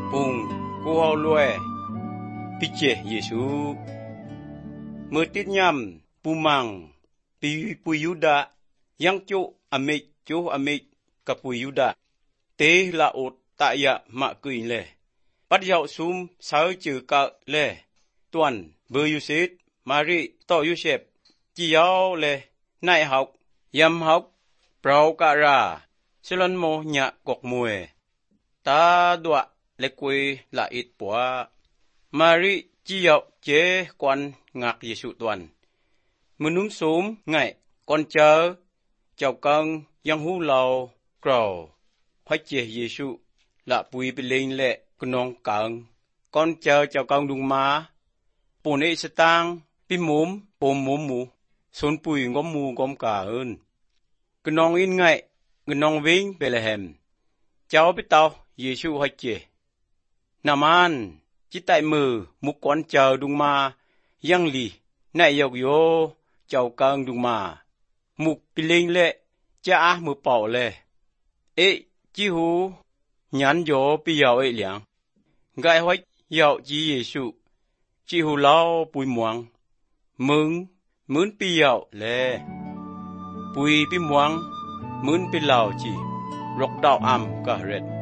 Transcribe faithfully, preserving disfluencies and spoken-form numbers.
Pung cô hao lue pi che Giêsu mơ tít nhầm pu mang pi pu Yuda yang chu amik chu amik ka pu Yuda te la ot ta ya ma kui le bắt dạo sum sáu chữ ka le tuần bơ Yusuf Mary to Yusuf chỉ giáo le nai học yam học prau ka ra silon mo nya kok mue ta dọa lệ quê là ít bùa Mary chỉ giáo chế quan ngạc Giêsu tuần mưa núm sớm ngày con chờ chào con yang hu lầu cầu hoài chế Giêsu là bùi bị lên lệ con nong càng con chờ chào con đung má bồn ấy sẽ tăng pi mồm bồm mồm mù xuân bùi ngóm mù ngóm cả hơn con nong in ngày con nong vinh Bethlehem cháu biết tao Giêsu hoài chế Nam an chỉ tại mờ một con chờ đung ma yang lì này dọc yo chào con đung ma mục pi lên lệ cha mờ bảo lệ ê chỉ hu nhắn yo pi yao ấy liang gai hoài yao chỉ Giêsu chỉ hu lao bùi muang mừng mướn pi yao lệ bùi pi muang mướn pi lao chỉ rọc đạo am cả rệt